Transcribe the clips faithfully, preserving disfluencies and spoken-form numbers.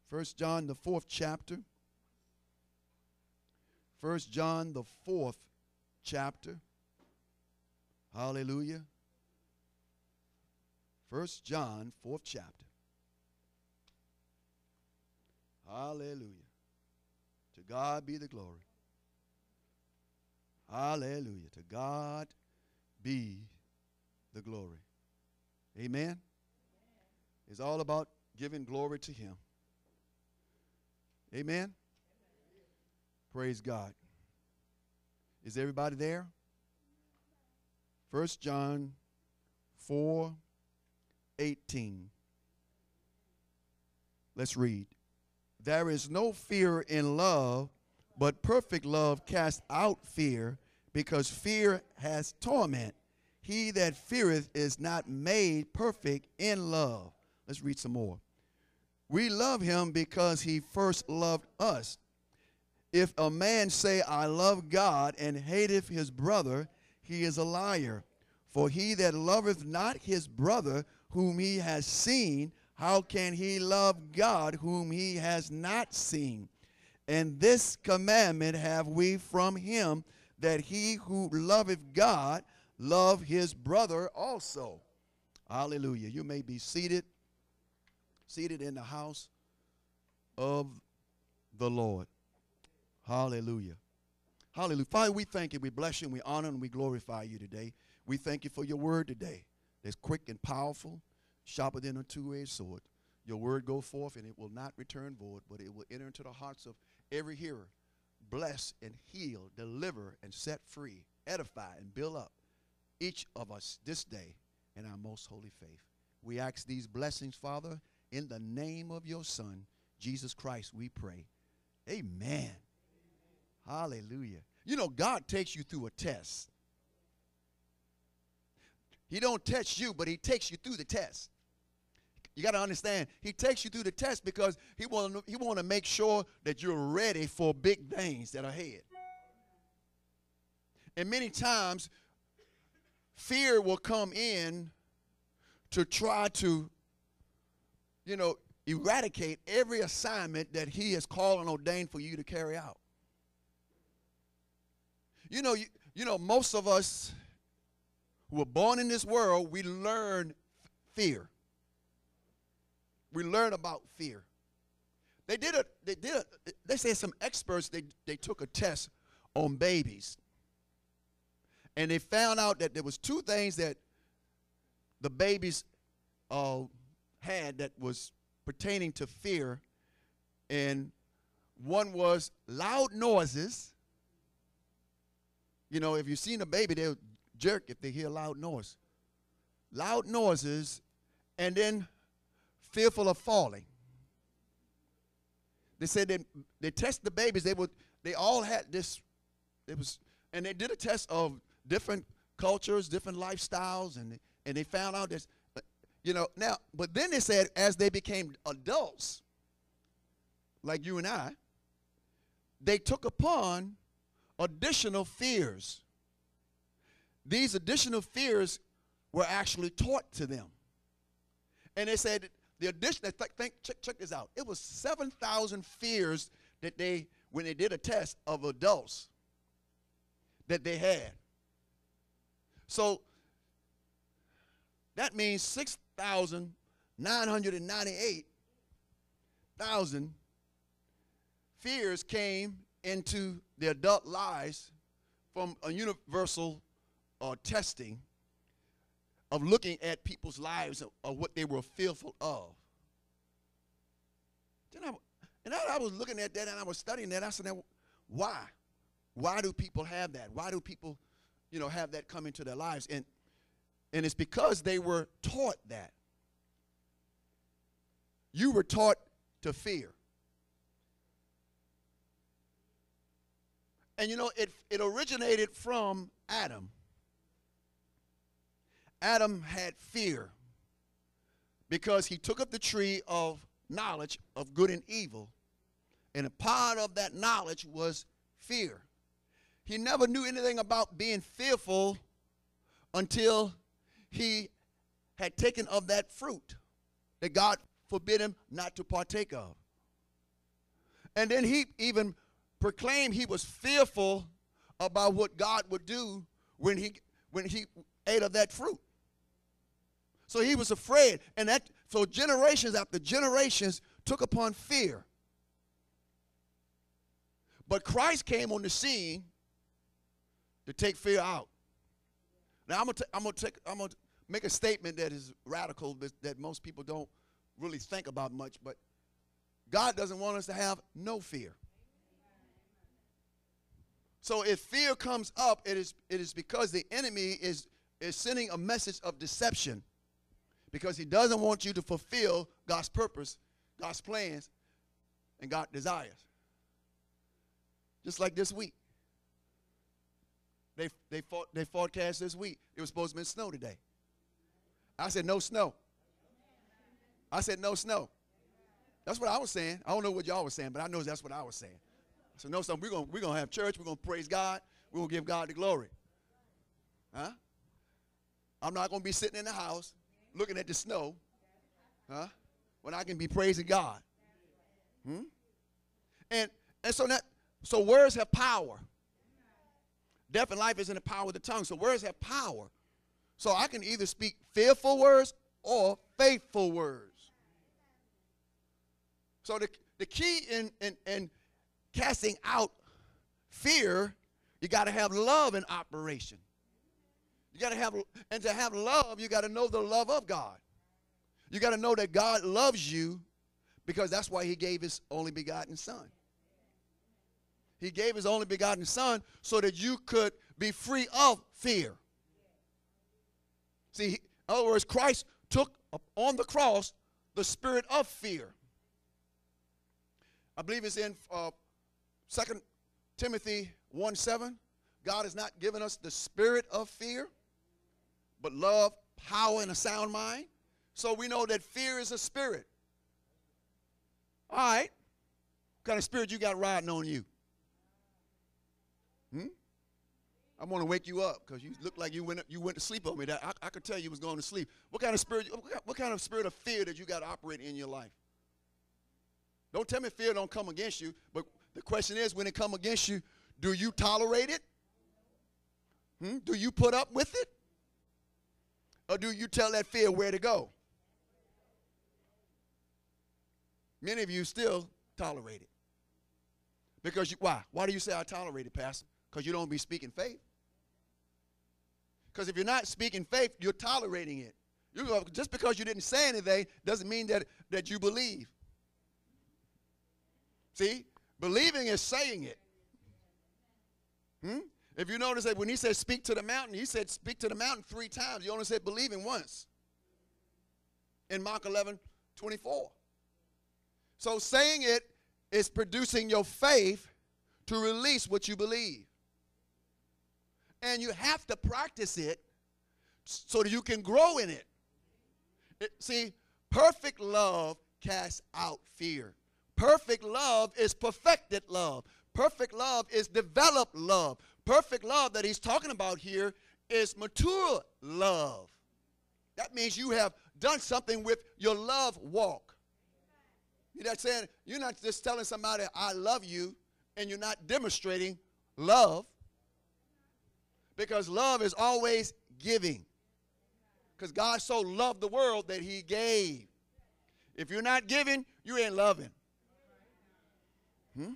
First John, the fourth chapter. First John, the fourth chapter. Hallelujah. First John, fourth chapter. Hallelujah. To God be the glory. Hallelujah. To God be the glory. Amen. It's all about giving glory to him. Amen. Praise God. Is everybody there? First John four eighteen. Let's read. There is no fear in love, but perfect love casts out fear, because fear has torment. He that feareth is not made perfect in love. Let's read some more. We love him because he first loved us. If a man say, I love God, and hateth his brother, he is a liar. For he that loveth not his brother whom he has seen, how can he love God whom he has not seen? And this commandment have we from him, that he who loveth God love his brother also. Hallelujah. You may be seated, seated in the house of the Lord. Hallelujah. Hallelujah. Father, we thank you. We bless you and we honor and we glorify you today. We thank you for your word today. That's quick and powerful, sharper than a two-edged sword. Your word go forth and it will not return void, but it will enter into the hearts of every hearer. Bless and heal, deliver and set free, edify and build up each of us this day in our most holy faith. We ask these blessings, Father, in the name of your Son, Jesus Christ, we pray. Amen. Hallelujah. You know, God takes you through a test. He don't test you, but he takes you through the test. You got to understand, he takes you through the test because he want he want to make sure that you're ready for big things that are ahead. And many times, fear will come in to try to, you know, eradicate every assignment that he has called and ordained for you to carry out. You know, you, you know, most of us who were born in this world, we learn fear. We learn about fear. They did a, they did a, they said some experts, they, they took a test on babies. And they found out that there was two things that the babies uh, had that was pertaining to fear. And one was loud noises. You know, if you've seen a baby, they'll jerk if they hear loud noise. Loud noises, and then fearful of falling. They said that they test the babies. They would. They all had this. It was, and they did a test of different cultures, different lifestyles, and and they found out that, you know, now. But then they said as they became adults, like you and I, they took upon additional fears. These additional fears were actually taught to them, and they said the additional. Think, check, check this out. It was seven thousand fears that they, when they did a test of adults, that they had. So that means six thousand nine hundred ninety-eight thousand fears came into the adult lives from a universal uh, testing of looking at people's lives of, of what they were fearful of. Then I, and I, I was looking at that and I was studying that. I said, now, why? Why do people have that? Why do people, you know, have that come into their lives? And and it's because they were taught that. You were taught to fear. And you know, it it originated from Adam. Adam had fear because he took up the tree of knowledge of good and evil, and a part of that knowledge was fear. He never knew anything about being fearful until he had taken of that fruit that God forbid him not to partake of. And then he even proclaimed he was fearful about what God would do when he when he ate of that fruit. So he was afraid. And that so generations after generations took upon fear. But Christ came on the scene to take fear out. Now I'm gonna I'm gonna take I'm gonna make a statement that is radical, that, that most people don't really think about much, but God doesn't want us to have no fear. So if fear comes up, it is it is because the enemy is is sending a message of deception, because he doesn't want you to fulfill God's purpose, God's plans, and God's desires. Just like this week. They they fought, they forecast this week. It was supposed to be snow today. I said no snow. I said no snow. That's what I was saying. I don't know what y'all were saying, but I know that's what I was saying. So no snow. We're gonna we're gonna have church. We're gonna praise God. We're gonna give God the glory. Huh? I'm not gonna be sitting in the house looking at the snow, huh? When I can be praising God. Hmm? And and so that so words have power. Death and life is in the power of the tongue. So words have power. So I can either speak fearful words or faithful words. So the, the key in, in, in casting out fear, you got to have love in operation. You got to have, and to have love, you got to know the love of God. You got to know that God loves you, because that's why he gave his only begotten son. He gave his only begotten son so that you could be free of fear. See, in other words, Christ took on the cross the spirit of fear. I believe it's in uh, Second Timothy one seven. God has not given us the spirit of fear, but love, power, and a sound mind. So we know that fear is a spirit. All right. What kind of spirit you got riding on you? Hmm? I'm going to wake you up because you look like you went you went to sleep on me. That I, I could tell you was going to sleep. What kind of spirit? What kind of spirit of fear that you got operating in your life? Don't tell me fear don't come against you. But the question is, when it come against you, do you tolerate it? Hmm? Do you put up with it? Or do you tell that fear where to go? Many of you still tolerate it. Because you, why? Why do you say I tolerate it, Pastor? Because you don't be speaking faith. Because if you're not speaking faith, you're tolerating it. You go, just because you didn't say anything doesn't mean that, that you believe. See? Believing is saying it. Hmm? If you notice that when he said speak to the mountain, he said speak to the mountain three times. He only said believing once. In Mark eleven twenty-four. So saying it is producing your faith to release what you believe. And you have to practice it so that you can grow in it. it. See, perfect love casts out fear. Perfect love is perfected love. Perfect love is developed love. Perfect love that he's talking about here is mature love. That means you have done something with your love walk. You're not saying, you're not just telling somebody I love you and you're not demonstrating love. Because love is always giving. Because God so loved the world that he gave. If you're not giving, you ain't loving. Hmm?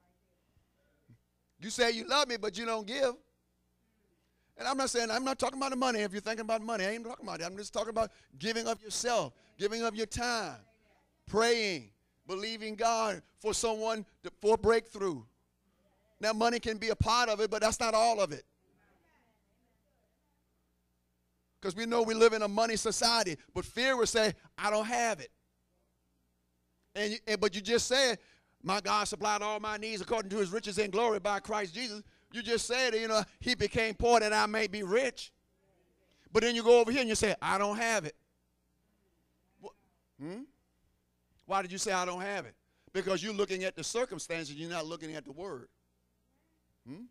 You say you love me, but you don't give. And I'm not saying, I'm not talking about the money. If you're thinking about money, I ain't talking about it. I'm just talking about giving of yourself, giving of your time, praying, believing God for someone, to, for breakthrough. Now, money can be a part of it, but that's not all of it. Because we know we live in a money society. But fear will say, I don't have it. And, you, and But you just said, my God supplied all my needs according to his riches and glory by Christ Jesus. You just said, you know, he became poor that I may be rich. But then you go over here and you say, I don't have it. Hmm? Why did you say I don't have it? Because you're looking at the circumstances, you're not looking at the word. Hmm?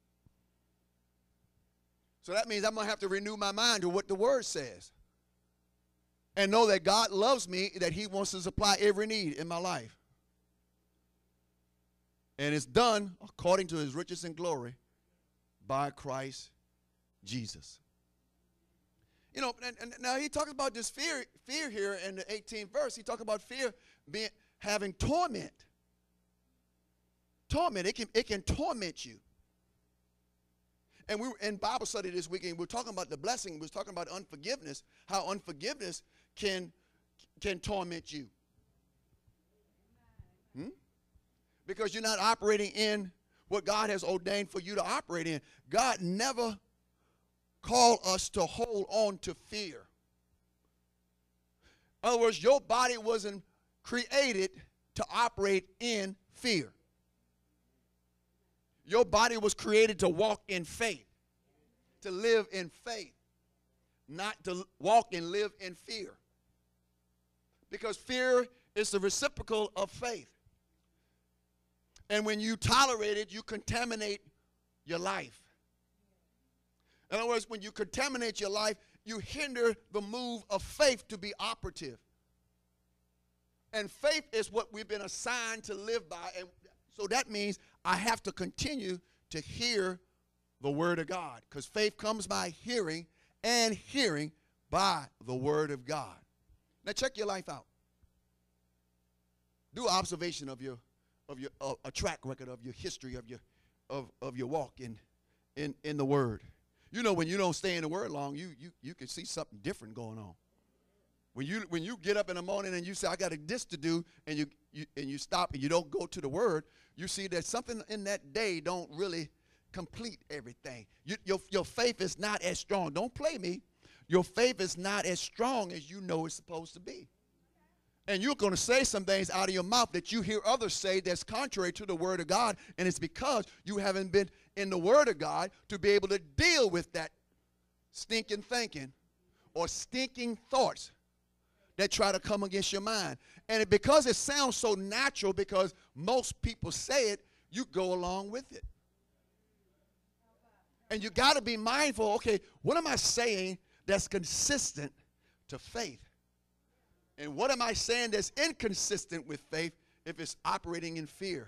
So that means I'm going to have to renew my mind to what the word says. And know that God loves me, that he wants to supply every need in my life. And it's done according to his riches and glory by Christ Jesus. You know, and, and now he talks about this fear, fear here in the eighteenth verse. He talks about fear being having torment. Torment, it can, it can torment you. And we were in Bible study this weekend, we were talking about the blessing, we were talking about unforgiveness, how unforgiveness can, can torment you. Hmm? Because you're not operating in what God has ordained for you to operate in. God never called us to hold on to fear. In other words, your body wasn't created to operate in fear. Your body was created to walk in faith, to live in faith, not to walk and live in fear. Because fear is the reciprocal of faith. And when you tolerate it, you contaminate your life. In other words, when you contaminate your life, you hinder the move of faith to be operative. And faith is what we've been assigned to live by. And so that means I have to continue to hear the word of God. Because faith comes by hearing, and hearing by the word of God. Now check your life out. Do an observation of your of your uh, a track record of your history of your of, of your walk in, in in the word. You know, when you don't stay in the word long, you you you can see something different going on. When you when you get up in the morning and you say, I got this to do, and you, you and you stop and you don't go to the word, you see that something in that day don't really complete everything. You, your, your faith is not as strong. Don't play me. Your faith is not as strong as you know it's supposed to be. And you're going to say some things out of your mouth that you hear others say that's contrary to the word of God, and it's because you haven't been in the word of God to be able to deal with that stinking thinking or stinking thoughts that try to come against your mind. And it, because it sounds so natural, because most people say it, you go along with it. And you got to be mindful, okay, what am I saying that's consistent to faith? And what am I saying that's inconsistent with faith if it's operating in fear?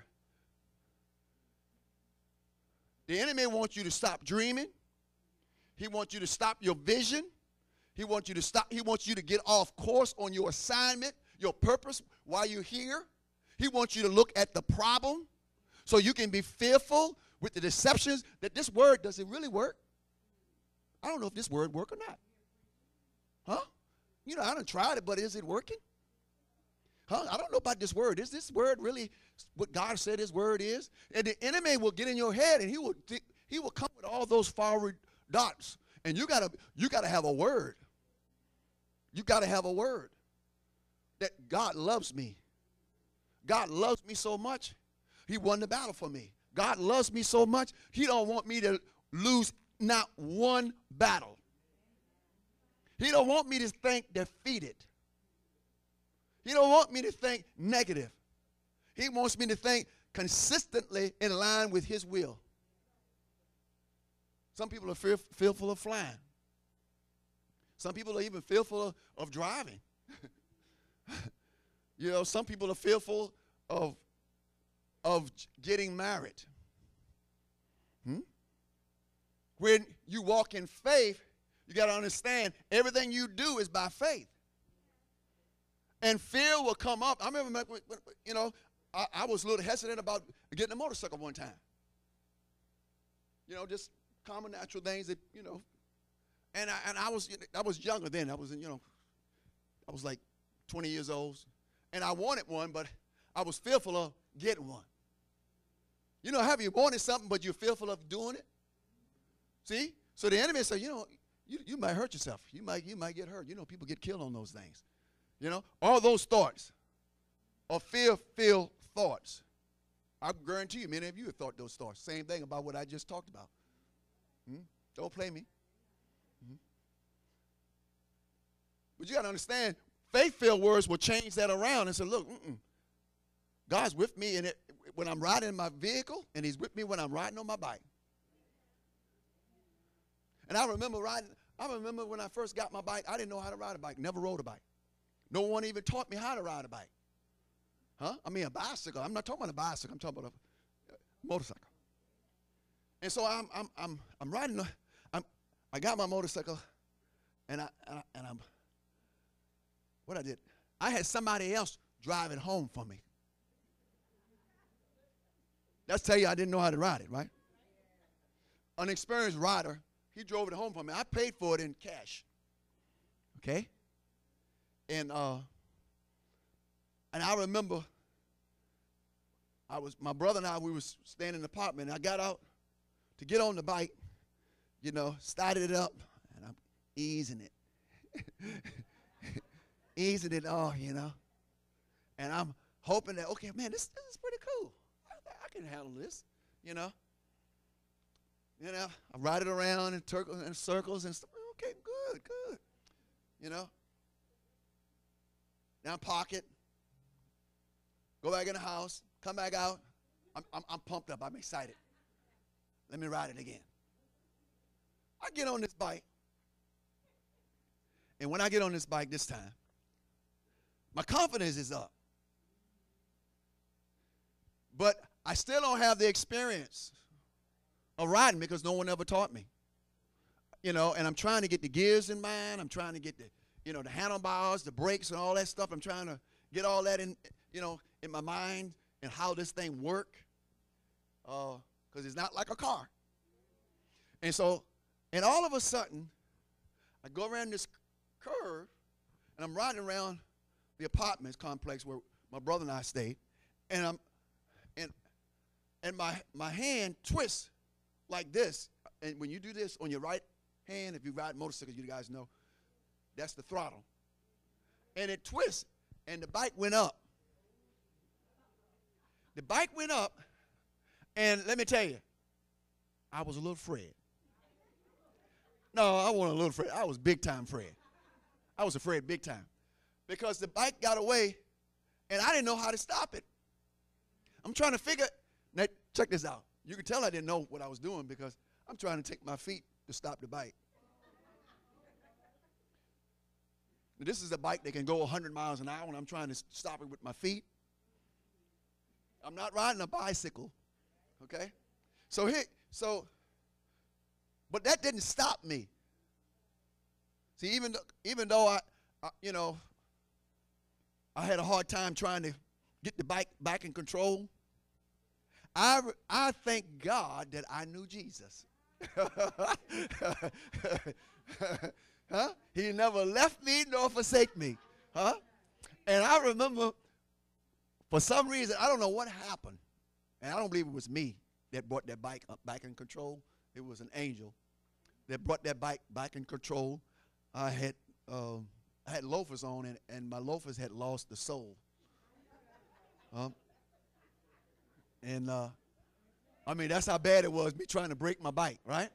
The enemy wants you to stop dreaming. He wants you to stop your vision. He wants you to stop. He wants you to get off course on your assignment, your purpose while you're here. He wants you to look at the problem so you can be fearful with the deceptions that this word, does it really work? I don't know if this word work or not. Huh? You know, I done tried it, but is it working? Huh? I don't know about this word. Is this word really what God said his word is? And the enemy will get in your head, and he will he will come with all those forward dots. And you gotta you gotta have a word. You gotta have a word that God loves me. God loves me so much, he won the battle for me. God loves me so much, he don't want me to lose not one battle. He don't want me to think defeated. He don't want me to think negative. He wants me to think consistently in line with his will. Some people are fear, fearful of flying. Some people are even fearful of, of driving. You know, some people are fearful of, of getting married. Hmm? When you walk in faith, you got to understand everything you do is by faith. And fear will come up. I remember, you know, I, I was a little hesitant about getting a motorcycle one time. You know, just common natural things that, you know. And I, and I was I was younger then. I was, in, you know, I was like twenty years old. And I wanted one, but I was fearful of getting one. You know, have you wanted something, but you're fearful of doing it? See? So the enemy said, you know, you, you might hurt yourself. You might, you might get hurt. You know, people get killed on those things. You know, all those thoughts are fear-filled thoughts. I guarantee you, many of you have thought those thoughts. Same thing about what I just talked about. Hmm? Don't play me. Hmm? But you got to understand, faith-filled words will change that around and say, look, mm-mm. God's with me in it when I'm riding in my vehicle, and he's with me when I'm riding on my bike. And I remember riding, I remember when I first got my bike, I didn't know how to ride a bike, never rode a bike. No one even taught me how to ride a bike. Huh? I mean, a bicycle. I'm not talking about a bicycle. I'm talking about motorcycle. And so I'm I'm I'm I'm riding. I'm I got my motorcycle, and I and, I, and I'm. What I did, I had somebody else drive it home for me. That's tell you I didn't know how to ride it, right? An experienced rider, he drove it home for me. I paid for it in cash. Okay? And uh, and I remember I was my brother and I, we was staying in the apartment, and I got out to get on the bike, you know, started it up, and I'm easing it. Easing it off, you know. And I'm hoping that, okay, man, this, this is pretty cool. I, I can handle this, you know. You know, I ride it around in, turcles, in circles and stuff. Okay, good, good. You know. Now park it. Go back in the house. Come back out. I'm, I'm, I'm pumped up. I'm excited. Let me ride it again. I get on this bike. And when I get on this bike this time, my confidence is up. But I still don't have the experience of riding because no one ever taught me. You know, and I'm trying to get the gears in mind. I'm trying to get the, you know, the handlebars, the brakes, and all that stuff. I'm trying to get all that in, you know, in my mind and how this thing work. Uh, because it's not like a car. And so, and all of a sudden, I go around this curve, and I'm riding around the apartments complex where my brother and I stayed, and I'm, and, and my my hand twists like this. And when you do this on your right hand, if you ride motorcycles, you guys know, that's the throttle. And it twists, and the bike went up. The bike went up, and let me tell you, I was a little afraid. No, I wasn't a little afraid. I was big time afraid. I was afraid big time. Because the bike got away, and I didn't know how to stop it. I'm trying to figure, now check this out. You can tell I didn't know what I was doing because I'm trying to take my feet to stop the bike. This is a bike that can go one hundred miles an hour, and I'm trying to stop it with my feet. I'm not riding a bicycle, okay? So here, so, but that didn't stop me. See, even though, even though I, I, you know, I had a hard time trying to get the bike back in control, I, I thank God that I knew Jesus. Huh? He never left me nor forsake me. Huh? And I remember, for some reason, I don't know what happened, and I don't believe it was me that brought that bike up back in control. It was an angel that brought that bike back in control. I had um, I had loafers on, and, and my loafers had lost the sole. Um, and uh, I mean, that's how bad it was, me trying to break my bike, right?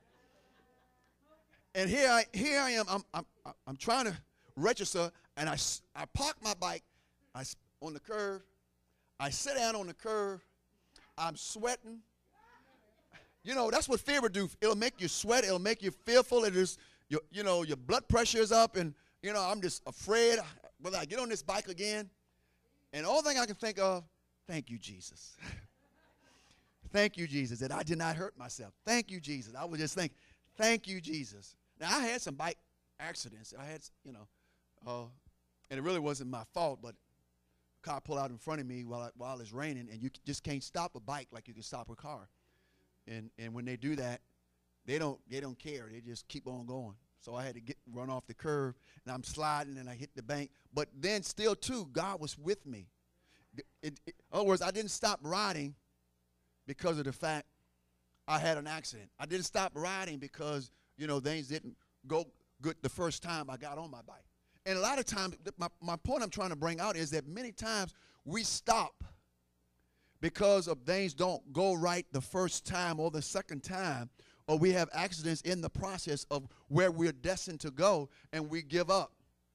And here I here I am. I'm I'm I'm trying to register, and I I park my bike, I on the curve. I sit down on the curve. I'm sweating. You know, that's what fear would do. It'll make you sweat. It'll make you fearful. It is, you, you know, your blood pressure is up, and, you know, I'm just afraid whether I get on this bike again. And the only thing I can think of, thank you, Jesus. Thank you, Jesus, that I did not hurt myself. Thank you, Jesus. I would just think, thank you, Jesus. Now, I had some bike accidents. I had, you know, uh, and it really wasn't my fault, but a car pulled out in front of me while, I, while it's raining, and you just can't stop a bike like you can stop a car. And and when they do that, they don't they don't care. They just keep on going. So I had to get run off the curve, and I'm sliding, and I hit the bank. But then still, too, God was with me. It, it, in other words, I didn't stop riding because of the fact I had an accident. I didn't stop riding because, you know, things didn't go good the first time I got on my bike. And a lot of times, my, my point I'm trying to bring out is that many times we stop because of things don't go right the first time or the second time, or we have accidents in the process of where we're destined to go, and we give up.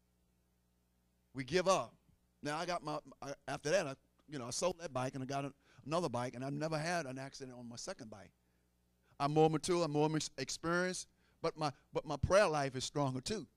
We give up. Now, I got my, after that, I, you know, I sold that bike, and I got a, another bike, and I never had an accident on my second bike. I'm more mature, I'm more experienced, but my, but my prayer life is stronger too.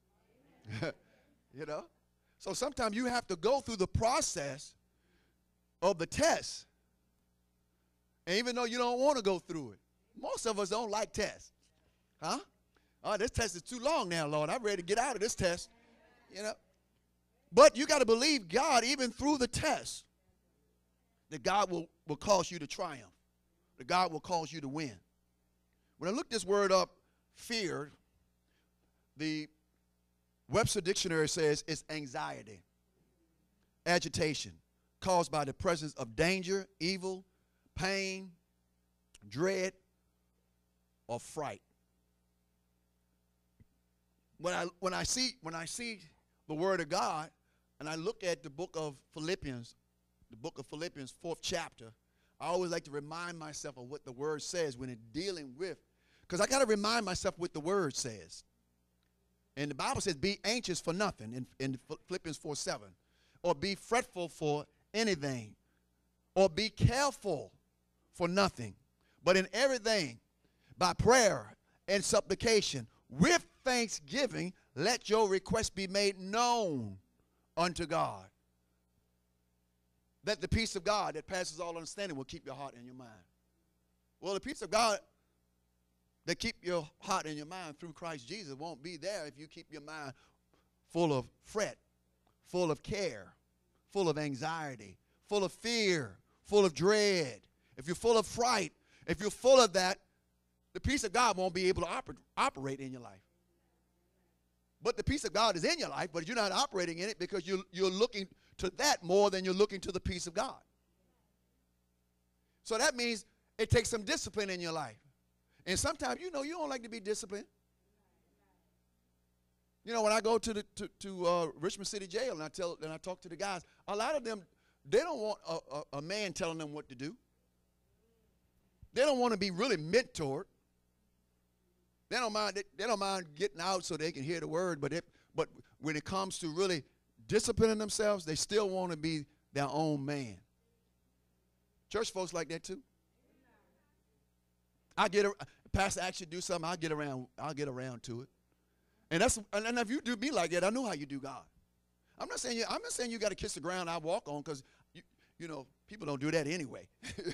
You know? So sometimes you have to go through the process of the test. And even though you don't want to go through it, most of us don't like tests. Huh? Oh, this test is too long now, Lord. I'm ready to get out of this test. You know. But you got to believe God even through the test, that God will, will cause you to triumph. That God will cause you to win. When I look this word up, fear, the Webster Dictionary says it's anxiety, agitation, caused by the presence of danger, evil, pain, dread, or fright. When I when I see when I see the word of God and I look at the book of Philippians, the book of Philippians, fourth chapter, I always like to remind myself of what the word says when it's dealing with, because I got to remind myself what the word says. And the Bible says, be anxious for nothing in, in Philippians four seven, or be fretful for anything, or be careful for nothing, but in everything, by prayer and supplication, with thanksgiving, let your requests be made known unto God. That the peace of God that passes all understanding will keep your heart and your mind. Well, the peace of God that keep your heart and your mind through Christ Jesus won't be there if you keep your mind full of fret, full of care, full of anxiety, full of fear, full of dread. If you're full of fright, if you're full of that, the peace of God won't be able to oper- operate in your life. But the peace of God is in your life, but you're not operating in it because you're, you're looking to that more than you're looking to the peace of God. So that means it takes some discipline in your life. And sometimes, you know, you don't like to be disciplined. You know, when I go to the to, to uh, Richmond City Jail and I tell and I talk to the guys, a lot of them, they don't want a, a, a man telling them what to do. They don't want to be really mentored. They don't mind. They, they don't mind getting out so they can hear the word. But it, but when it comes to really disciplining themselves, they still want to be their own man. Church folks like that too. I get a pastor actually do something. I'll get around. I'll get around to it. And that's and if you do me like that, I know how you do God. I'm not saying you. I'm not saying you got to kiss the ground I walk on, because you, you know people don't do that anyway.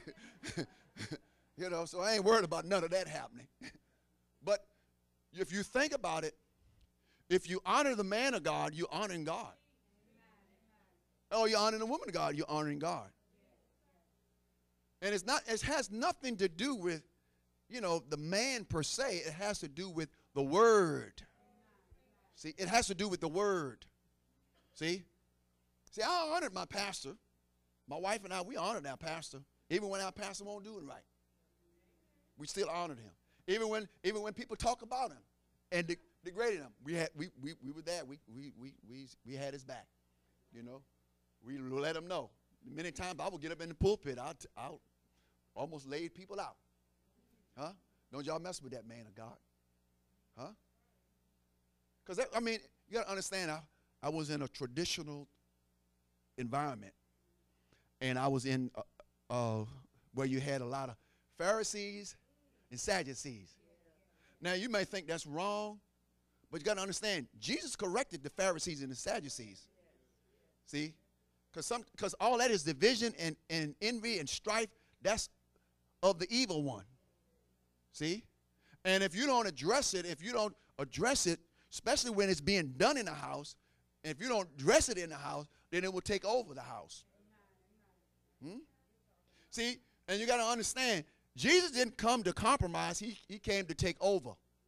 You know, so I ain't worried about none of that happening. But if you think about it, if you honor the man of God, you're honoring God. Oh, you're honoring the woman of God, you're honoring God. And it's not. It has nothing to do with, you know, the man per se. It has to do with the word. See, it has to do with the word. See? See, I honored my pastor. My wife and I, we honored our pastor. Even when our pastor won't do it right, we still honored him. Even when even when people talk about him and de- degraded him, we had we, we we were there. We we we we we had his back. You know, we let him know. Many times I would get up in the pulpit. I'll, t- I'll almost lay people out. Huh? Don't y'all mess with that man of God. Huh? Because, I mean, you got to understand, I, I was in a traditional environment. And I was in, uh, uh, where you had a lot of Pharisees and Sadducees. Now, you may think that's wrong, but you got to understand, Jesus corrected the Pharisees and the Sadducees. See? Because some, because all that is division and, and envy and strife, that's of the evil one. See? And if you don't address it, if you don't address it, especially when it's being done in the house, and if you don't dress it in the house, then it will take over the house. Hmm? See, and you got to understand, Jesus didn't come to compromise. He, he came to take over.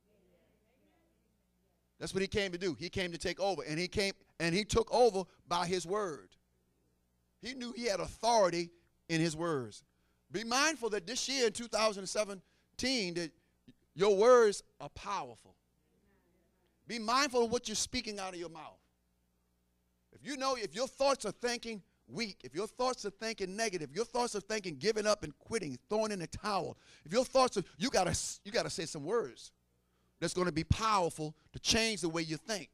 That's what he came to do. He came to take over, and he came and he took over by his word. He knew he had authority in his words. Be mindful that this year in two thousand seventeen, that your words are powerful. Be mindful of what you're speaking out of your mouth. If you know, if your thoughts are thinking weak, if your thoughts are thinking negative, your thoughts are thinking giving up and quitting, throwing in the towel, if your thoughts are, you gotta, you gotta say some words that's going to be powerful to change the way you think.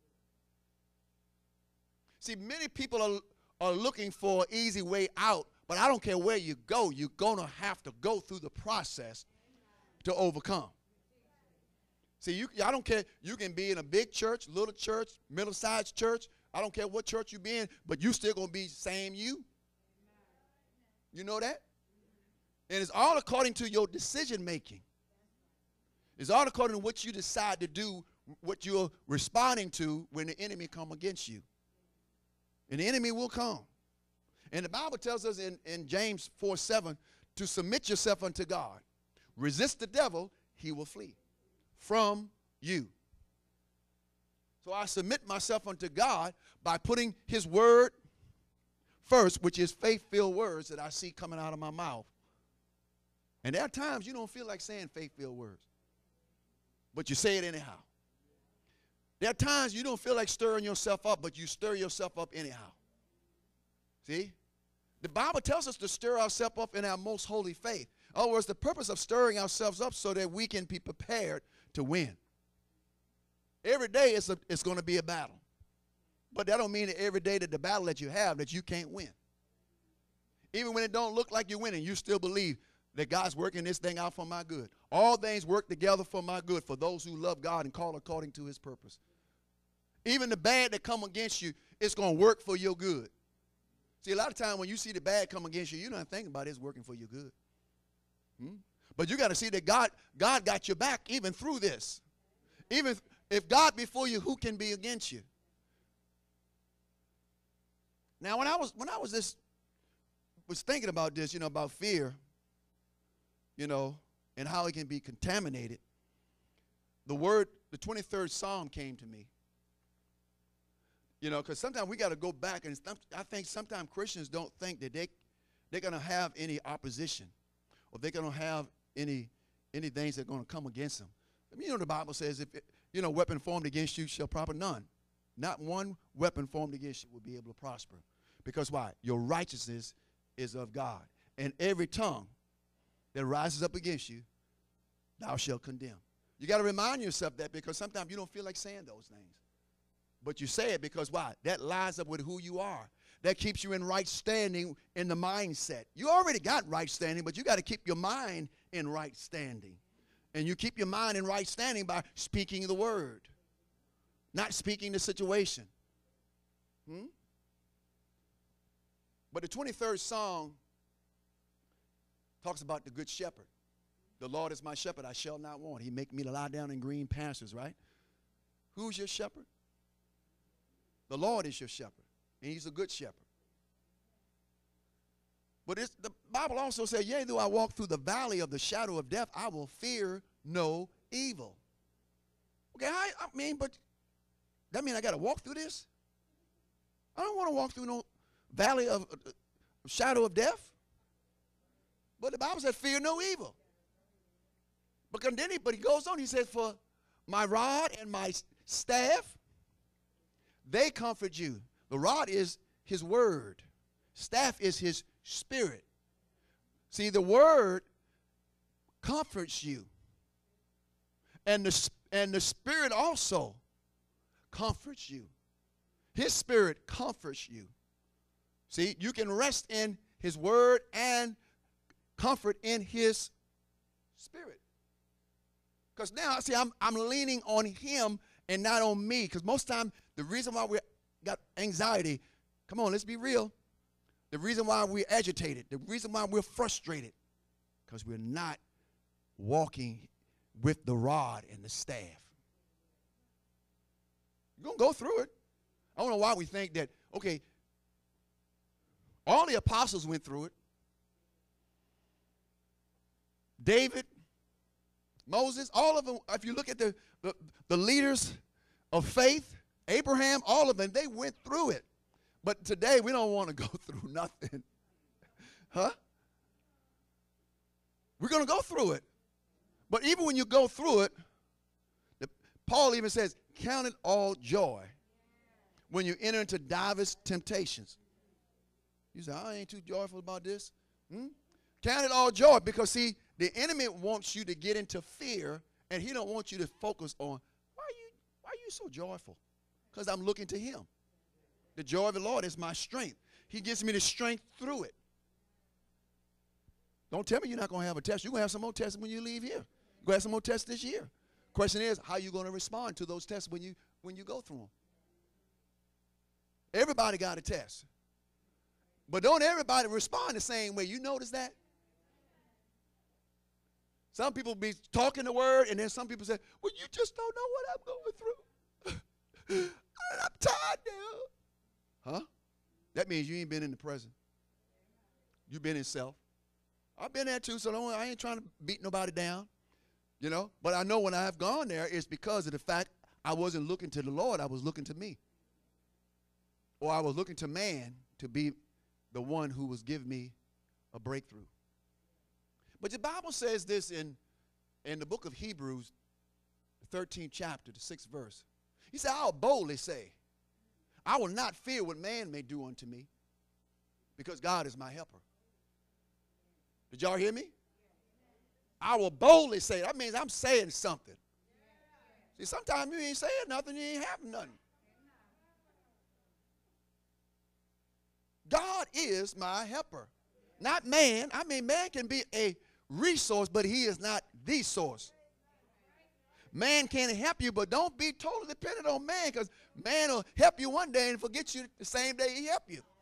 See, many people are, are looking for an easy way out, but I don't care where you go, you're going to have to go through the process to overcome. See, you, I don't care. You can be in a big church, little church, middle-sized church. I don't care what church you be in, but you still going to be same you. You know that? And it's all according to your decision making. It's all according to what you decide to do, what you're responding to when the enemy come against you. And the enemy will come. And the Bible tells us in, in James four seven to submit yourself unto God. Resist the devil, he will flee from you. So I submit myself unto God by putting his word first, which is faith-filled words that I see coming out of my mouth. And there are times you don't feel like saying faith-filled words, but you say it anyhow. There are times you don't feel like stirring yourself up, but you stir yourself up anyhow. See? The Bible tells us to stir ourselves up in our most holy faith. In other words, the purpose of stirring ourselves up so that we can be prepared to win. Every day it's, a, it's going to be a battle. But that don't mean that every day that the battle that you have that you can't win. Even when it don't look like you're winning, you still believe that God's working this thing out for my good. All things work together for my good for those who love God and call according to his purpose. Even the bad that come against you, it's going to work for your good. See, a lot of times when you see the bad come against you, you're not thinking about it's working for your good. Hmm? But you got to see that God, God got your back even through this. Even if God be for you, who can be against you? Now, when I was when I was this was thinking about this, you know, about fear, you know, and how it can be contaminated, the word, the twenty-third Psalm came to me. You know, because sometimes we got to go back, and I think sometimes Christians don't think that they they're going to have any opposition, or they're going to have any any things that are going to come against them. I mean, you know, the Bible says, if it, you know, weapon formed against you shall prosper none. Not one weapon formed against you will be able to prosper. Because why? Your righteousness is of God. And every tongue that rises up against you, thou shalt condemn. You got to remind yourself that, because sometimes you don't feel like saying those things. But you say it because why? That lines up with who you are. That keeps you in right standing in the mindset. You already got right standing, but you got to keep your mind in right standing. And you keep your mind in right standing by speaking the word, not speaking the situation. Hmm? But the twenty-third Psalm talks about the good shepherd. The Lord is my shepherd, I shall not want. He make me to lie down in green pastures, right? Who's your shepherd? The Lord is your shepherd, and he's a good shepherd. But it's, the Bible also says, yea, though I walk through the valley of the shadow of death, I will fear no evil. Okay, I, I mean, but that mean I got to walk through this? I don't want to walk through no valley of uh, shadow of death. But the Bible says, fear no evil. But then he, but he goes on, he says, for my rod and my staff, they comfort you. The rod is his word. Staff is his spirit. See, the word comforts you. And the, and the spirit also comforts you. His spirit comforts you. See, you can rest in his word and comfort in his spirit. Because now, see, I'm, I'm leaning on him and not on me. Because most time, the reason why we got anxiety, come on, let's be real. The reason why we're agitated, the reason why we're frustrated, because we're not walking with the rod and the staff. You're going to go through it. I don't know why we think that, okay, all the apostles went through it. David, Moses, all of them, if you look at the, the, the leaders of faith, Abraham, all of them, they went through it. But today, we don't want to go through nothing. Huh? We're going to go through it. But even when you go through it, the, Paul even says, count it all joy when you enter into diverse temptations. You say, I ain't too joyful about this. Hmm? Count it all joy, because, see, the enemy wants you to get into fear, and he don't want you to focus on, why are you, why are you so joyful? Because I'm looking to him. The joy of the Lord is my strength. He gives me the strength through it. Don't tell me you're not going to have a test. You're going to have some more tests when you leave here. You're going to have some more tests this year. Question is, how are you going to respond to those tests when you, when you go through them? Everybody got a test. But don't everybody respond the same way. You notice that? Some people be talking the word, and then some people say, well, you just don't know what I'm going through. I'm tired now. Huh? That means you ain't been in the present. You've been in self. I've been there too, so don't, I ain't trying to beat nobody down. You know? But I know when I have gone there, it's because of the fact I wasn't looking to the Lord, I was looking to me. Or I was looking to man to be the one who was giving me a breakthrough. But the Bible says this in, in the book of Hebrews, the thirteenth chapter, the sixth verse. He said, I'll boldly say, I will not fear what man may do unto me, because God is my helper. Did y'all hear me? I will boldly say, that means I'm saying something. See, sometimes you ain't saying nothing, you ain't having nothing. God is my helper, not man. I mean, man can be a resource, but he is not the source. Man can help you, but don't be totally dependent on man, because man will help you one day and forget you the same day he helped you.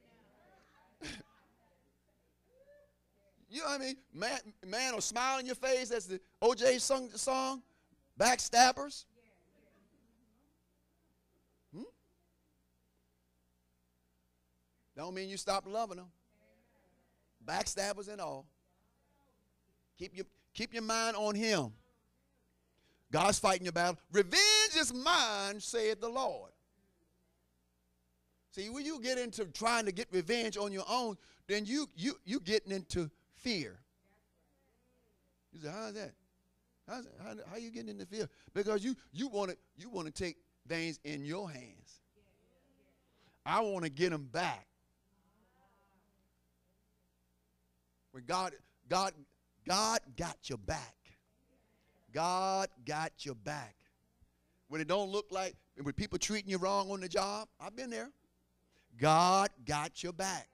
You know what I mean? Man, man will smile in your face, as the O J sung the song, backstabbers. Hmm? Don't mean you stop loving them. Backstabbers and all. Keep your, keep your mind on him. God's fighting your battle. Revenge is mine, saith the Lord. See, when you get into trying to get revenge on your own, then you you you getting into fear. You say, how's that? How's that? How, how you getting into fear? Because you you want to you want to take things in your hands. I want to get them back. When God God God got your back. God got your back. When it don't look like, when people treating you wrong on the job, I've been there. God got your back.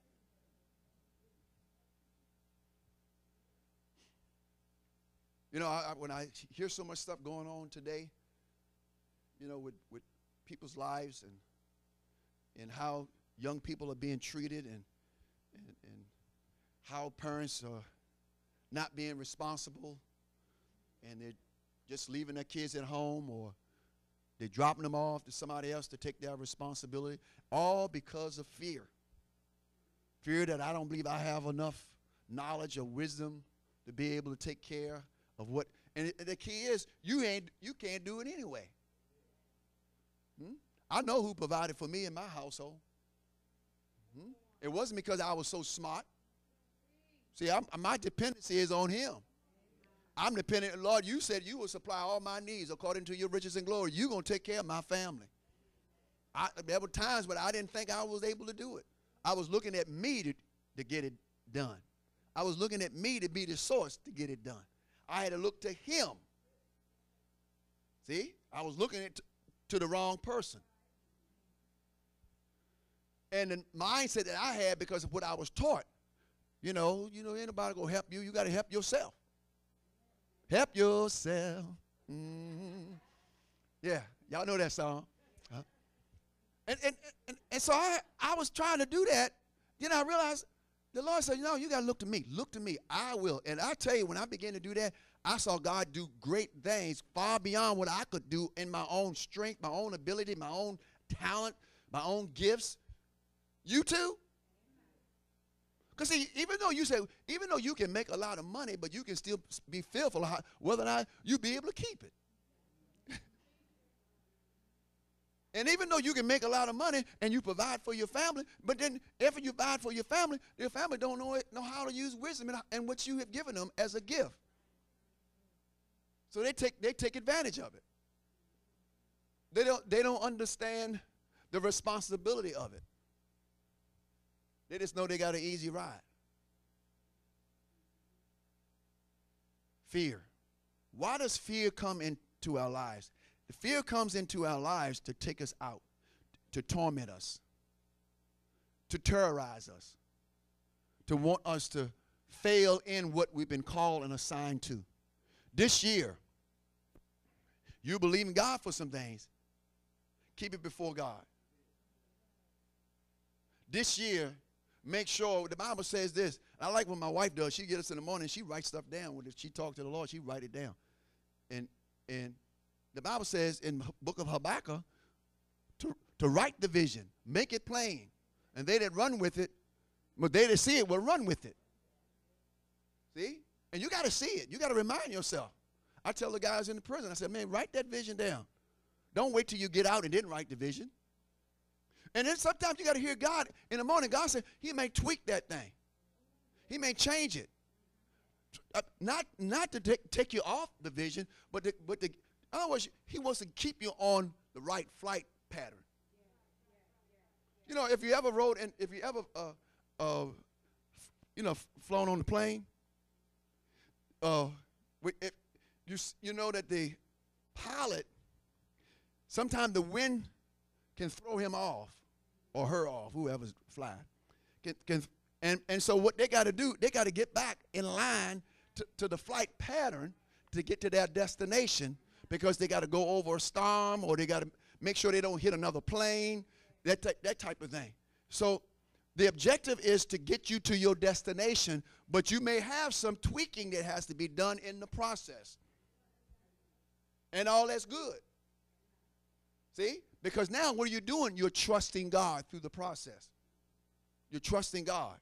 You know, I, I, when I hear so much stuff going on today, you know, with, with people's lives and and how young people are being treated, and, and, and how parents are not being responsible, and they're just leaving their kids at home, or they're dropping them off to somebody else to take their responsibility, all because of fear. Fear that I don't believe I have enough knowledge or wisdom to be able to take care of what. And it, the key is, you ain't you can't do it anyway. Hmm? I know who provided for me in my household. Hmm? It wasn't because I was so smart. See, I'm, my dependency is on him. I'm dependent. Lord, you said you will supply all my needs according to your riches and glory. You're going to take care of my family. I, there were times when I didn't think I was able to do it. I was looking at me to, to get it done. I was looking at me to be the source to get it done. I had to look to him. See? I was looking at t- to the wrong person. And the mindset that I had, because of what I was taught, you know, you know, ain't nobody going to help you. You got to help yourself. Help yourself. Mm-hmm. Yeah, y'all know that song. Huh? And, and, and, and so I, I was trying to do that. Then I realized the Lord said, no, you got to look to me. Look to me. I will. And I tell you, when I began to do that, I saw God do great things far beyond what I could do in my own strength, my own ability, my own talent, my own gifts. You too? Because see, even though you say, even though you can make a lot of money, but you can still be fearful of how, whether or not you'll be able to keep it. And even though you can make a lot of money and you provide for your family, but then after you provide for your family, your family don't know, it, know how to use wisdom and, and what you have given them as a gift. So they take, they take advantage of it. They don't, they don't understand the responsibility of it. They just know they got an easy ride. Fear. Why does fear come into our lives? The fear comes into our lives to take us out, to torment us, to terrorize us, to want us to fail in what we've been called and assigned to. This year, you believe in God for some things. Keep it before God. This year, make sure, the Bible says this. I like what my wife does. She gets us in the morning, she writes stuff down. When she talks to the Lord, she write it down. And and the Bible says in the book of Habakkuk to, to write the vision, make it plain. And they that run with it, but they that see it will run with it. See? And you got to see it. You got to remind yourself. I tell the guys in the prison, I said, man, write that vision down. Don't wait till you get out and then write the vision. And then sometimes you got to hear God in the morning. God said he may tweak that thing. He may change it. Uh, not, not to take, take you off the vision, but to, but to, in other words, he wants to keep you on the right flight pattern. You know, if you ever rode and if you ever, uh, uh, you know, flown on the plane, uh, if you you know that the pilot, sometimes the wind can throw him off or her off, whoever's flying. Can, can, and, and so what they got to do, they got to get back in line to, to the flight pattern to get to their destination, because they got to go over a storm, or they got to make sure they don't hit another plane, that, that type of thing. So the objective is to get you to your destination, but you may have some tweaking that has to be done in the process. And all that's good. See? Because now what are you doing? You're trusting God through the process. You're trusting God.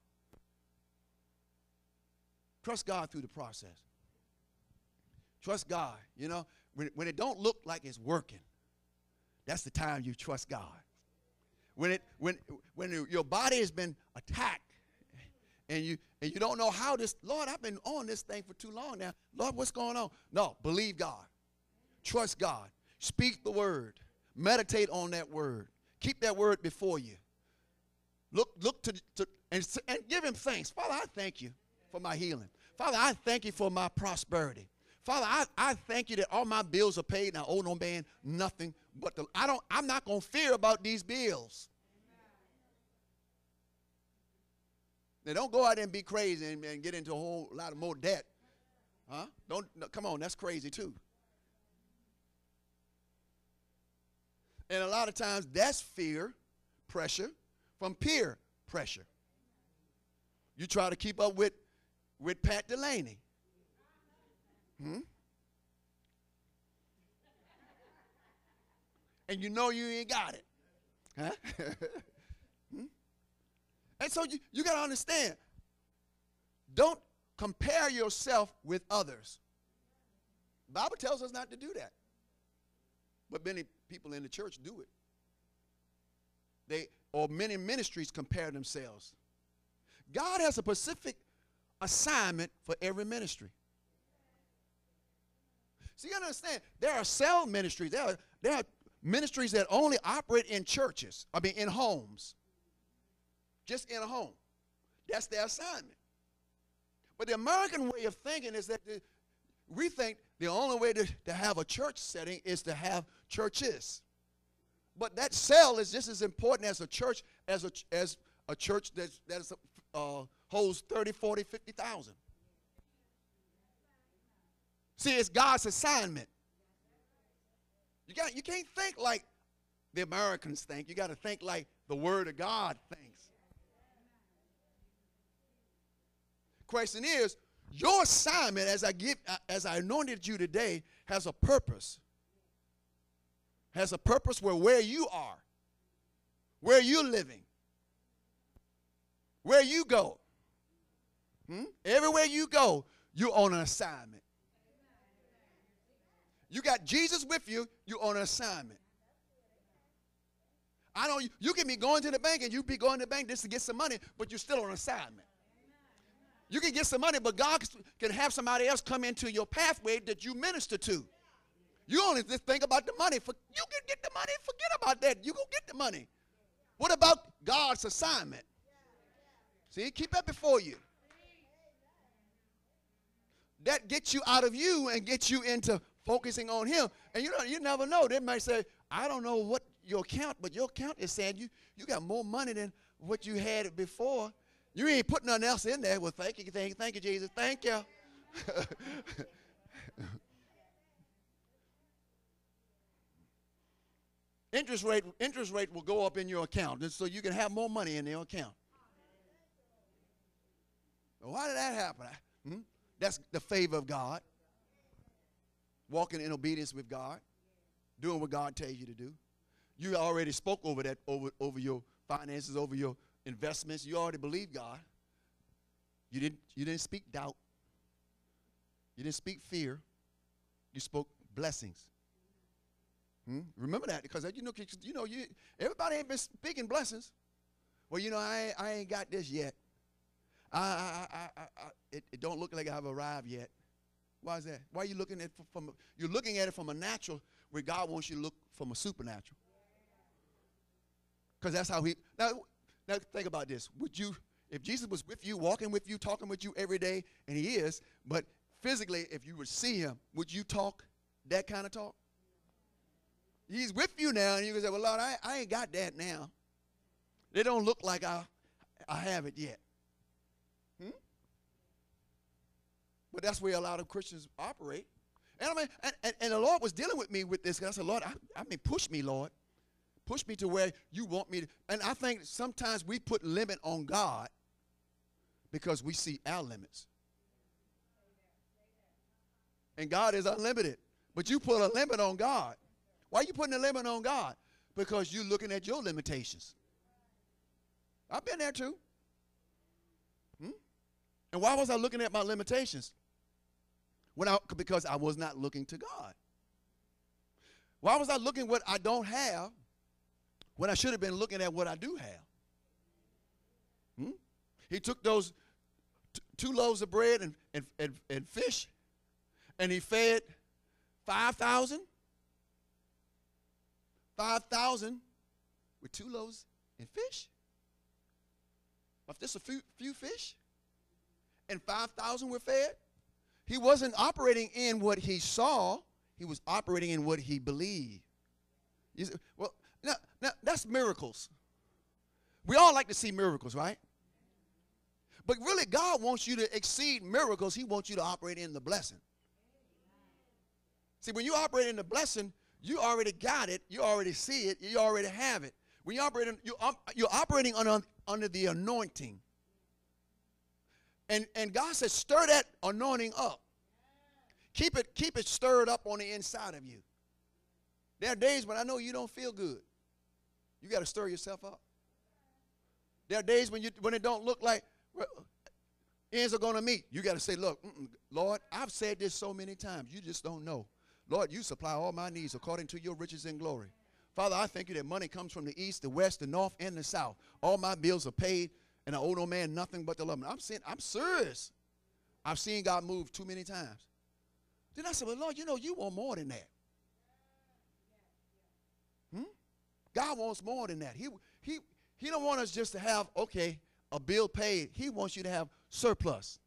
Trust God through the process. Trust God. You know, when, when it don't look like it's working, that's the time you trust God. When it when when your body has been attacked and you and you don't know how this, Lord, I've been on this thing for too long now. Lord, what's going on? No, believe God. Trust God. Speak the word. Meditate on that word. Keep that word before you. Look, look to, to and, and give him thanks. Father, I thank you for my healing. Father, I thank you for my prosperity. Father, I, I thank you that all my bills are paid and I owe no man nothing but the, I don't, I'm not going to fear about these bills. Now, don't go out there and be crazy and, and get into a whole lot of more debt. Huh? Don't, no, come on, that's crazy too. And a lot of times that's fear, pressure from peer pressure. You try to keep up with, with Pat Delaney. Hmm? And you know you ain't got it. Huh? hmm? And so you, you got to understand, don't compare yourself with others. The Bible tells us not to do that. But many people in the church do it. They, or many ministries compare themselves. God has a specific assignment for every ministry. So you got to understand, there are cell ministries. There are, there are ministries that only operate in churches, I mean in homes. Just in a home. That's their assignment. But the American way of thinking is that the, we think the only way to, to have a church setting is to have churches. But that cell is just as important as a church, as a, as a church that's, that's, uh, holds thirty, forty, fifty thousand. See, it's God's assignment. You, got, you can't think like the Americans think. You got to think like the Word of God thinks. Question is, your assignment, as I give, as I anointed you today, has a purpose. Has a purpose where where you are, where you're living, where you go. Hmm? Everywhere you go, you're on an assignment. You got Jesus with you, you're on an assignment. I know you, you can be going to the bank and you be going to the bank just to get some money, but you're still on assignment. You can get some money, but God can have somebody else come into your pathway that you minister to. You only just think about the money. For, you can get the money, forget about that. You go get the money. What about God's assignment? See, keep that before you. That gets you out of you and gets you into focusing on him. And you know, you never know. They might say, I don't know what your account, but your account is saying you, you got more money than what you had before. You ain't putting nothing else in there. Well, thank you, thank you, thank you, Jesus. Thank you. interest rate, interest rate will go up in your account, so you can have more money in your account. happen? Hmm? That's the favor of God. Walking in obedience with God. Doing what God tells you to do. You already spoke over that, over, over your finances, over your investments. You already believe God. You didn't, you didn't speak doubt. You didn't speak fear. You spoke blessings. Hmm? Remember that, because you know, you know, you everybody ain't been speaking blessings. Well, you know, I ain't, I ain't got this yet. I, I, I, I, I it, it don't look like I've arrived yet. Why is that? Why are you looking at it from? You're looking at it from a natural, where God wants you to look from a supernatural. Because that's how He. Now, now think about this. Would you, if Jesus was with you, walking with you, talking with you every day, and He is, but physically, if you would see Him, would you talk that kind of talk? He's with you now, and you can say, well, Lord, I, I ain't got that now. It don't look like I, I have it yet. Hmm? But that's where a lot of Christians operate. And I mean, and, and, and the Lord was dealing with me with this. I said, Lord, I, I mean, push me, Lord. Push me to where you want me to. And I think sometimes we put limit on God because we see our limits. And God is unlimited. But you put a limit on God. Why are you putting a limit on God? Because you're looking at your limitations. I've been there too. Hmm? And why was I looking at my limitations? When I, because I was not looking to God. Why was I looking what I don't have when I should have been looking at what I do have? Hmm? He took those t- two loaves of bread and, and, and, and fish, and he fed five thousand. five thousand with two loaves and fish. If just a few, few fish, and five thousand were fed, he wasn't operating in what he saw. He was operating in what he believed. You say, well, now, now that's miracles. We all like to see miracles, right? But really, God wants you to exceed miracles. He wants you to operate in the blessing. See, when you operate in the blessing, you already got it. You already see it. You already have it. When you operate, in, you, um, you're operating under, under the anointing. And, and God says, stir that anointing up. Keep it, keep it stirred up on the inside of you. There are days when I know you don't feel good. You got to stir yourself up. There are days when you when it don't look like well, ends are going to meet. You got to say, look, mm-mm, Lord, I've said this so many times. You just don't know. Lord, you supply all my needs according to your riches and glory. Father, I thank you that money comes from the east, the west, the north, and the south. All my bills are paid, and I owe no man nothing but the love. I'm saying, I'm serious. I've seen God move too many times. Then I said, well, Lord, you know, you want more than that. Hmm? God wants more than that. He, he, he don't want us just to have, okay, a bill paid. He wants you to have surplus.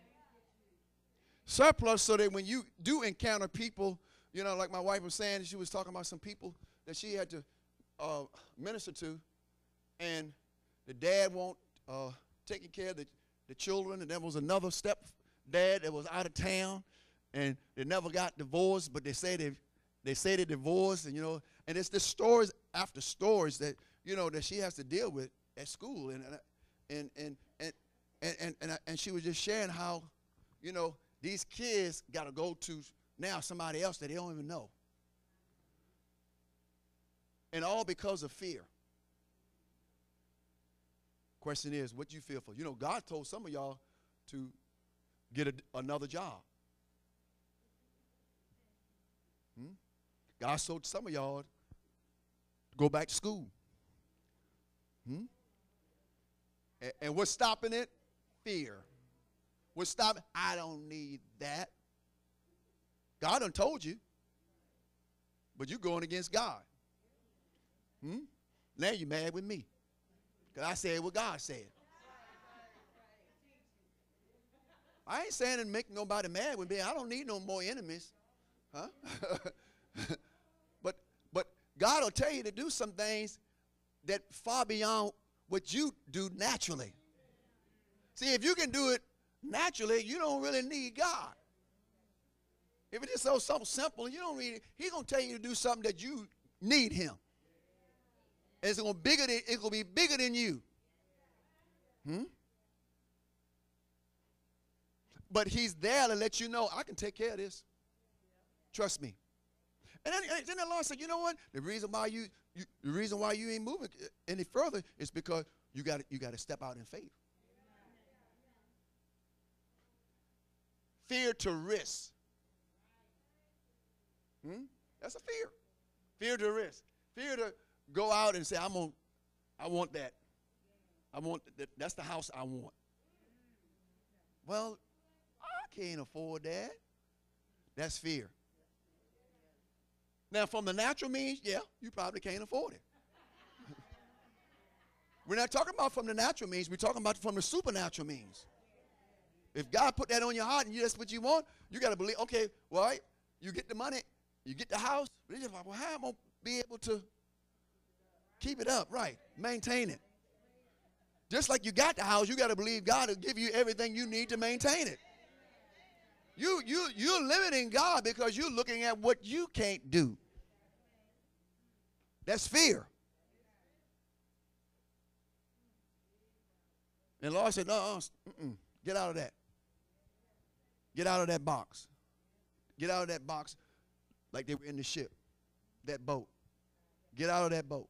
Surplus so that when you do encounter people, you know, like my wife was saying, she was talking about some people that she had to uh, minister to, and the dad won't uh, taking care of the, the children, and there was another stepdad that was out of town, and they never got divorced, but they say they they say they divorced, and you know, and it's the stories after stories that you know that she has to deal with at school, and and and and and and, and, and she was just sharing how, you know, these kids got to go to now somebody else that they don't even know. And all because of fear. Question is, what do you feel for? You know, God told some of y'all to get a, another job. Hmm? God told some of y'all to go back to school. Hmm? And, and what's stopping it? Fear. What's stopping? I don't need that. God done told you, but you're going against God. Hmm? Now you're mad with me because I said what God said. I ain't saying to make nobody mad with me. I don't need no more enemies. Huh? but but God will tell you to do some things that far beyond what you do naturally. See, if you can do it naturally, you don't really need God. If it's just so something simple, you don't need it. He's gonna tell you to do something that you need Him. It's gonna bigger than it's gonna be bigger than you. Hmm? But he's there to let you know, I can take care of this. Trust me. And then, and then the Lord said, you know what? The reason why you, you the reason why you ain't moving any further is because you got you got to step out in faith. Fear to risk. Hmm? That's a fear. Fear to risk. Fear to go out and say, I'm gonna, I want that. I want that. That's the house I want. Well, I can't afford that. That's fear. Now, from the natural means, yeah, you probably can't afford it. We're not talking about from the natural means. We're talking about from the supernatural means. If God put that on your heart and you, that's what you want, you got to believe, okay, well, right, you get the money, you get the house. But you're like, well, how am I going to be able to keep it up, right, maintain it? Just like you got the house, you got to believe God will give you everything you need to maintain it. You, you, you're limiting God because you're looking at what you can't do. That's fear. And the Lord said, no, uh-uh, get out of that. Get out of that box. Get out of that box like they were in the ship, that boat. Get out of that boat.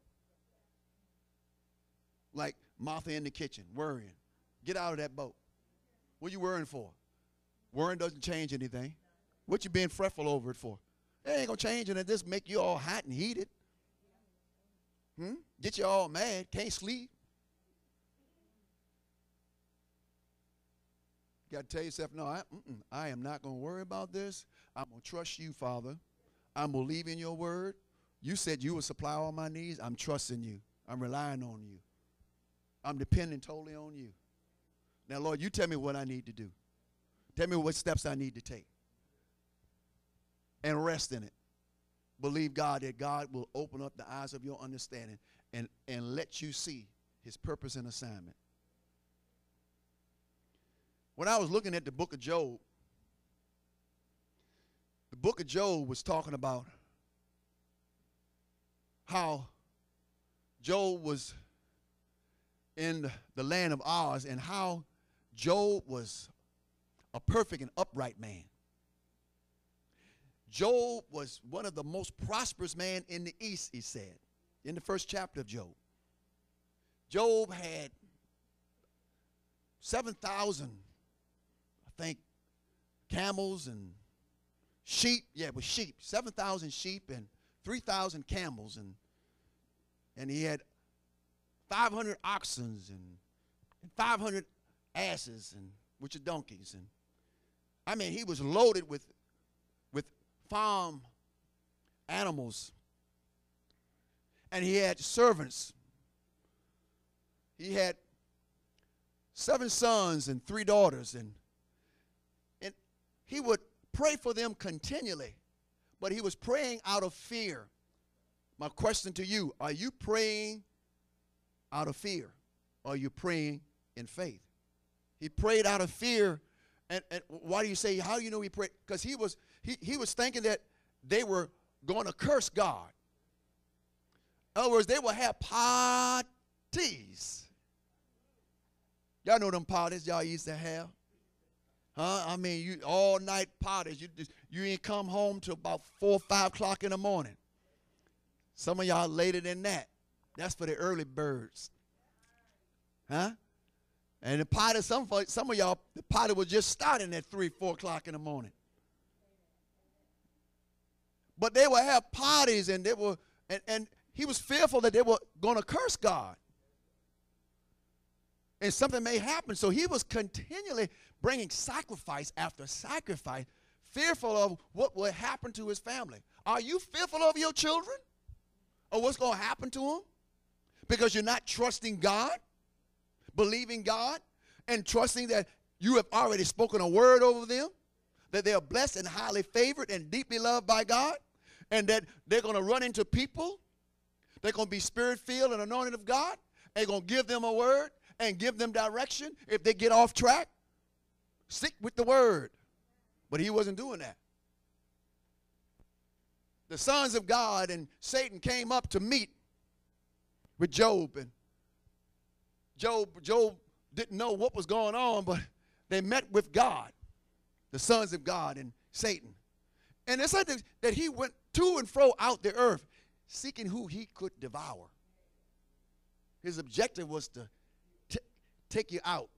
Like Martha in the kitchen, worrying. Get out of that boat. What are you worrying for? Worrying doesn't change anything. What you being fretful over it for? It ain't going to change it and just make you all hot and heated. Hmm? Get you all mad, can't sleep. You got to tell yourself, no, I, mm-mm, I am not going to worry about this. I'm going to trust you, Father. I'm believing your word. You said you would supply all my needs. I'm trusting you. I'm relying on you. I'm depending totally on you. Now, Lord, you tell me what I need to do. Tell me what steps I need to take. And rest in it. Believe God that God will open up the eyes of your understanding and, and let you see his purpose and assignment. When I was looking at the book of Job, the book of Job was talking about how Job was in the land of Oz and how Job was a perfect and upright man. Job was one of the most prosperous men in the East, he said, in the first chapter of Job. Job had seven thousand, I think, camels and sheep. Yeah, it was sheep. seven thousand sheep and three thousand camels. And, and he had five hundred oxen and, and five hundred asses, and which are donkeys. And I mean, he was loaded with, with farm animals. And he had servants. He had seven sons and three daughters. And, and he would pray for them continually. But he was praying out of fear. My question to you, are you praying out of fear? Or are you praying in faith? He prayed out of fear. And, and why do you say, how do you know he prayed? Because he was, he, he was thinking that they were going to curse God. In other words, they will have parties. Y'all know them parties y'all used to have? Huh? I mean, you all night parties. You, just, you ain't come home till about four or five o'clock in the morning. Some of y'all later than that. That's for the early birds. Huh? And the party, some, some of y'all, the party was just starting at three, four o'clock in the morning. But they would have parties, and they were, and, and he was fearful that they were going to curse God. And something may happen. So he was continually bringing sacrifice after sacrifice, fearful of what would happen to his family. Are you fearful of your children? Or what's going to happen to them? Because you're not trusting God, believing God, and trusting that you have already spoken a word over them, that they are blessed and highly favored and deeply loved by God, and that they're going to run into people. They're going to be spirit-filled and anointed of God. They're going to give them a word and give them direction if they get off track. Stick with the word. But he wasn't doing that. The sons of God and Satan came up to meet with Job. And Job, Job didn't know what was going on, but they met with God. the sons of God and Satan. And it's like that he went to and fro out the earth, seeking who he could devour. His objective was to t- take you out.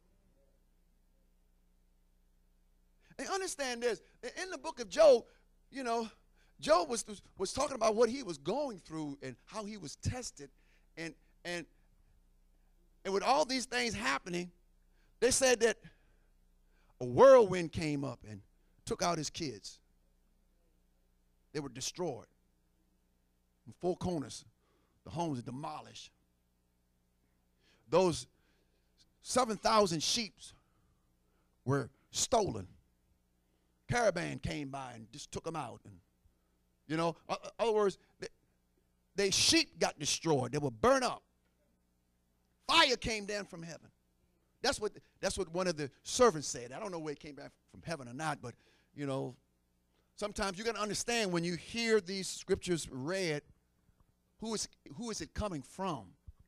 And understand this, in the book of Job, you know, Job was, was, was talking about what he was going through and how he was tested. And, and, and with all these things happening, they said that a whirlwind came up and took out his kids. They were destroyed. In four corners, the homes were demolished. Those seven thousand sheep were stolen. Caravan came by and just took them out. And, you know, in other words, they, they sheep got destroyed. They were burnt up. Fire came down from heaven. That's what, that's what one of the servants said. I don't know where it came back from heaven or not, but, you know, sometimes you're going to understand when you hear these scriptures read, who is, who is it coming from?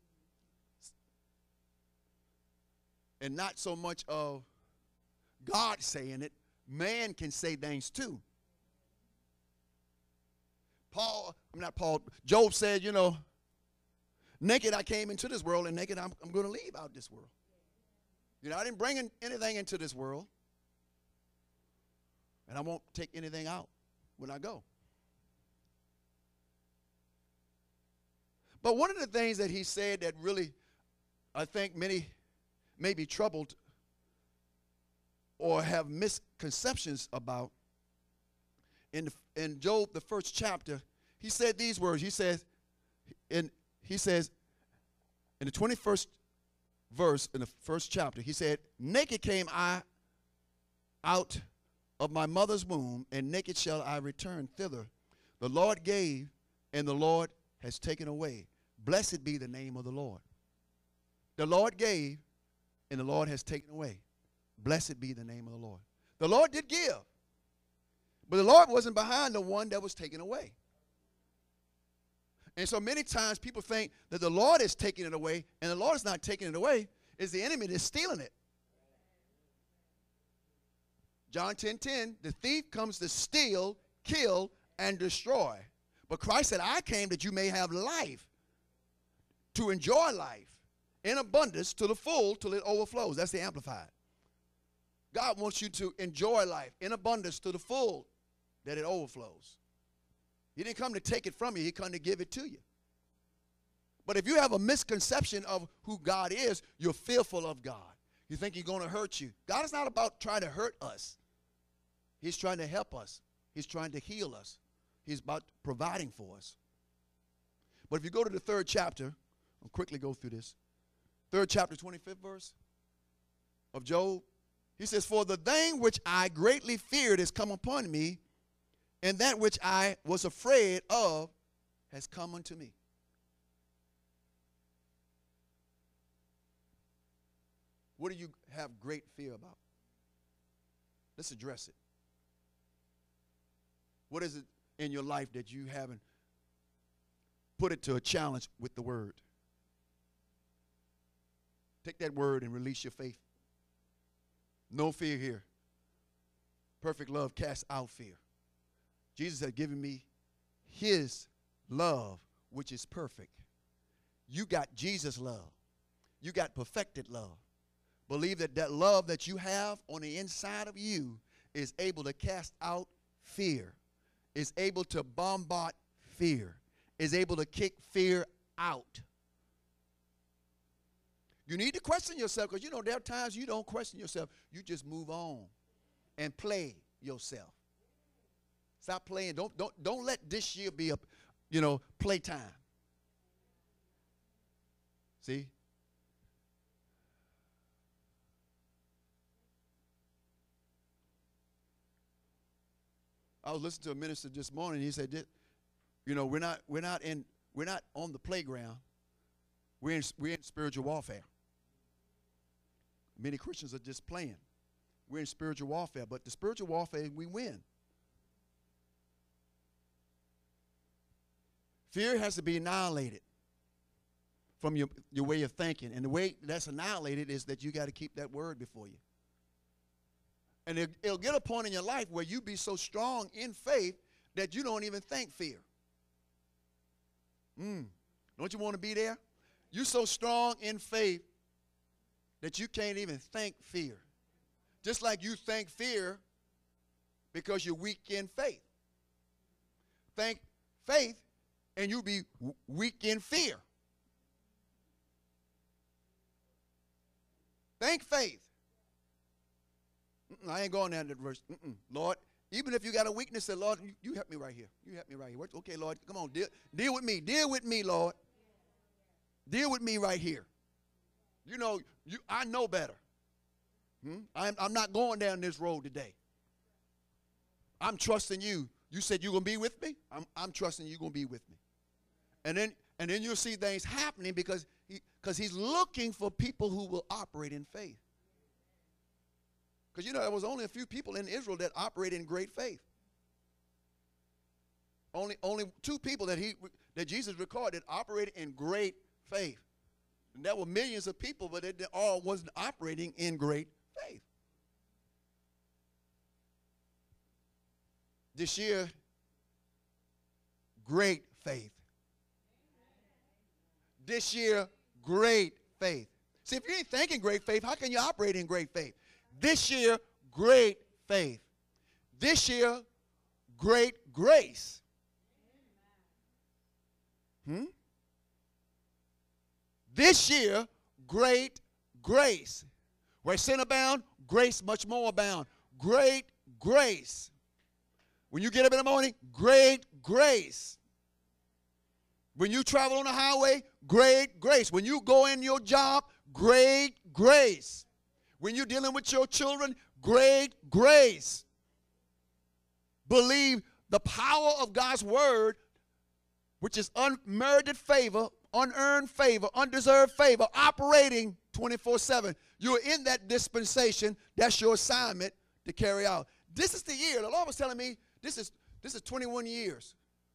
And not so much of God saying it. Man can say things too. Paul, I'm not Paul, Job said, you know, naked I came into this world, and naked I'm, I'm going to leave out this world. You know, I didn't bring in anything into this world, and I won't take anything out when I go. But one of the things that he said that really, I think many may be troubled or have misconceptions about, in, the, in Job, the first chapter, he said these words. He says, in, he says, in the twenty-first verse, in the first chapter, he said, naked came I out of my mother's womb, and naked shall I return thither. The Lord gave, and the Lord has taken away. Blessed be the name of the Lord. The Lord gave, and the Lord has taken away. Blessed be the name of the Lord. The Lord did give, but the Lord wasn't behind the one that was taken away. And so many times people think that the Lord is taking it away, and the Lord is not taking it away. It's the enemy that's stealing it. John ten ten, the thief comes to steal, kill, and destroy. But Christ said, I came that you may have life, to enjoy life in abundance to the full till it overflows. That's the Amplified. God wants you to enjoy life in abundance to the full that it overflows. He didn't come to take it from you. He come to give it to you. But if you have a misconception of who God is, you're fearful of God. You think he's going to hurt you. God is not about trying to hurt us. He's trying to help us. He's trying to heal us. He's about providing for us. But if you go to the third chapter, I'll quickly go through this. Third chapter, twenty-fifth verse of Job. He says, for the thing which I greatly feared has come upon me, and that which I was afraid of has come unto me. What do you have great fear about? Let's address it. What is it in your life that you haven't put it to a challenge with the word? Take that word and release your faith. No fear here. Perfect love casts out fear. Jesus had given me his love, which is perfect. You got Jesus' love. You got perfected love. Believe that that love that you have on the inside of you is able to cast out fear, is able to bombard fear, is able to kick fear out. You need to question yourself, because, you know, there are times you don't question yourself. You just move on and play yourself. Stop playing. Don't, don't, don't let this year be a, you know, playtime. See? I was listening to a minister this morning. He said, that, you know, we're not, we're not in, we're not on the playground. We're in, we're in spiritual warfare. Many Christians are just playing. We're in spiritual warfare, but the spiritual warfare, we win. Fear has to be annihilated from your, your way of thinking. And the way that's annihilated is that you got to keep that word before you. And it, it'll get a point in your life where you be so strong in faith that you don't even think fear. Mm. Don't you want to be there? You're so strong in faith that you can't even think fear. Just like you think fear because you're weak in faith. Think faith and you'll be weak in fear. Think faith. Mm-mm, I ain't going down that verse. Mm-mm. Lord, even if you got a weakness, say, Lord, you, you help me right here. You help me right here. Okay, Lord, come on, deal, deal with me. Deal with me, Lord. Deal with me right here. You know, you, I know better. Hmm? I'm, I'm not going down this road today. I'm trusting you. You said you're going to be with me? I'm, I'm trusting you're going to be with me. And then, and then you'll see things happening because he, because he's looking for people who will operate in faith. Because, you know, there was only a few people in Israel that operated in great faith. Only, only two people that, he, that Jesus recorded operated in great faith. And there were millions of people, but they all wasn't operating in great faith. This year, great faith. This year, great faith. See, if you ain't thinking great faith, how can you operate in great faith? This year, great faith. This year, great grace. Hmm? This year, great grace. Where sin abound, grace much more abound. Great grace. When you get up in the morning, great grace. When you travel on the highway, great grace. When you go in your job, great grace. When you're dealing with your children, great grace. Believe the power of God's word, which is unmerited favor, unearned favor, undeserved favor, operating twenty-four seven. You're in that dispensation. That's your assignment to carry out. This is the year. The Lord was telling me this is, this is twenty-one years.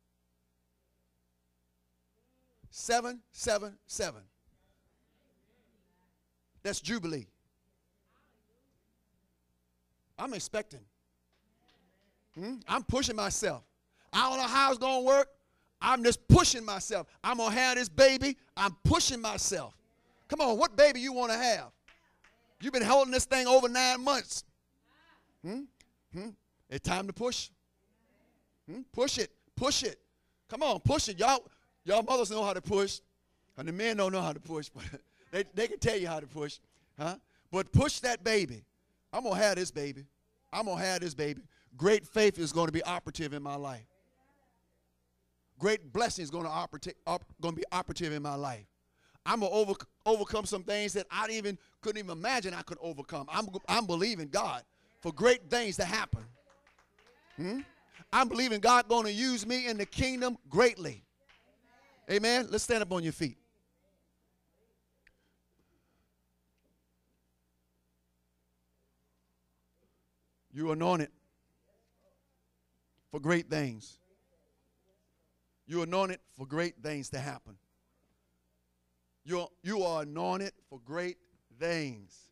seven seven seven. That's Jubilee. I'm expecting. Hmm? I'm pushing myself. I don't know how it's going to work. I'm just pushing myself. I'm going to have this baby. I'm pushing myself. Come on, what baby you want to have? You've been holding this thing over nine months. Hmm? Hmm? It's time to push. Hmm? Push it. Push it. Come on, push it. Y'all, y'all mothers know how to push. And the men don't know how to push, but they, they can tell you how to push. Huh? But push that baby. I'm going to have this baby. I'm going to have this baby. Great faith is going to be operative in my life. Great blessing is going to, operati- op- going to be operative in my life. I'm going to over, overcome some things that I even couldn't even imagine I could overcome. I'm, I'm believing God for great things to happen. Hmm? I'm believing God going to use me in the kingdom greatly. Amen. Let's stand up on your feet. You're anointed for great things. You're anointed for great things to happen. You're, you are anointed for great things.